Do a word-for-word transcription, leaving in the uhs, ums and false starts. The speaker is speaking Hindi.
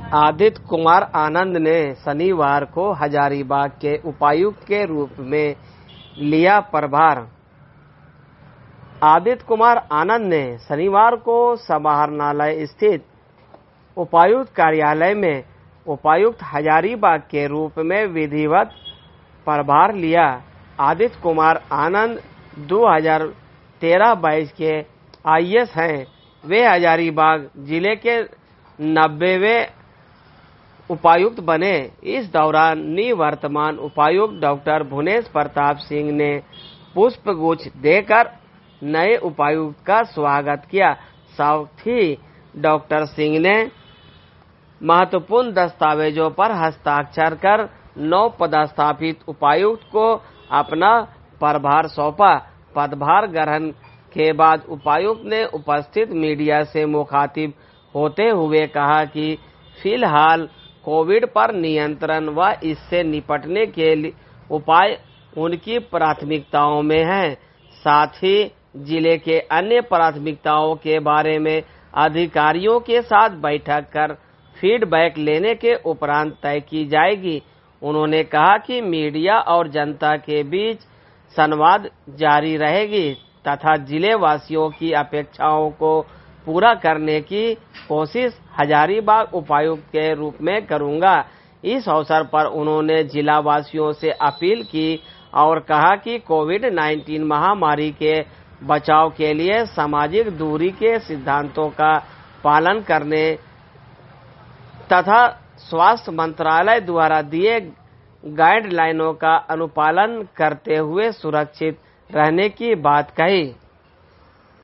आदित्य कुमार आनंद ने शनिवार को हजारीबाग के उपायुक्त के रूप में लिया प्रभार। आदित्य कुमार आनंद ने शनिवार को समाहरणालय स्थित उपायुक्त कार्यालय में उपायुक्त हजारीबाग के रूप में विधिवत प्रभार लिया। आदित्य कुमार आनंद दो हज़ार तेरह बाईस के आई ए एस हैं। वे हजारीबाग जिले के नब्बेवें उपायुक्त बने। इस दौरान निवर्तमान उपायुक्त डॉक्टर भुवनेश प्रताप सिंह ने पुष्पगुच्छ देकर नए उपायुक्त का स्वागत किया। साथ ही डॉक्टर सिंह ने महत्वपूर्ण दस्तावेजों पर हस्ताक्षर कर नौ पदस्थापित उपायुक्त को अपना पदभार सौंपा। पदभार ग्रहण के बाद उपायुक्त ने उपस्थित मीडिया से मुखातिब होते हुए कहा कि फिलहाल कोविड पर नियंत्रण व इससे निपटने के उपाय उनकी प्राथमिकताओं में हैं। साथ ही जिले के अन्य प्राथमिकताओं के बारे में अधिकारियों के साथ बैठक कर फीडबैक लेने के उपरांत तय की जाएगी। उन्होंने कहा कि मीडिया और जनता के बीच संवाद जारी रहेगी तथा जिले वासियों की अपेक्षाओं को पूरा करने की कोशिश हजारीबाग उपायुक्त के रूप में करूंगा। इस अवसर पर उन्होंने जिला वासियों से अपील की और कहा कि कोविड उन्नीस महामारी के बचाव के लिए सामाजिक दूरी के सिद्धांतों का पालन करने तथा स्वास्थ्य मंत्रालय द्वारा दिए गाइडलाइनों का अनुपालन करते हुए सुरक्षित रहने की बात कही।